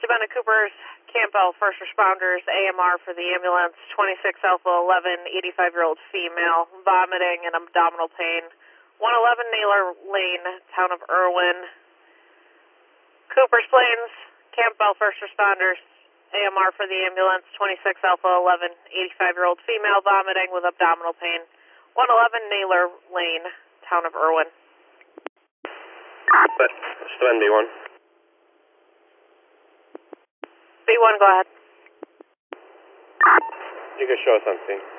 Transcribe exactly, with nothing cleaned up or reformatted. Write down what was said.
Savannah Coopers, Campbell, first responders, A M R for the ambulance, twenty-six Alpha eleven, eighty-five-year-old female, vomiting and abdominal pain, one eleven Naylor Lane, town of Irwin. Coopers Plains, Campbell, first responders, A M R for the ambulance, twenty-six Alpha eleven, eighty-five-year-old female, vomiting with abdominal pain, one eleven Naylor Lane, town of Irwin. But, Sven B one. B one, go ahead. You can show us on scene.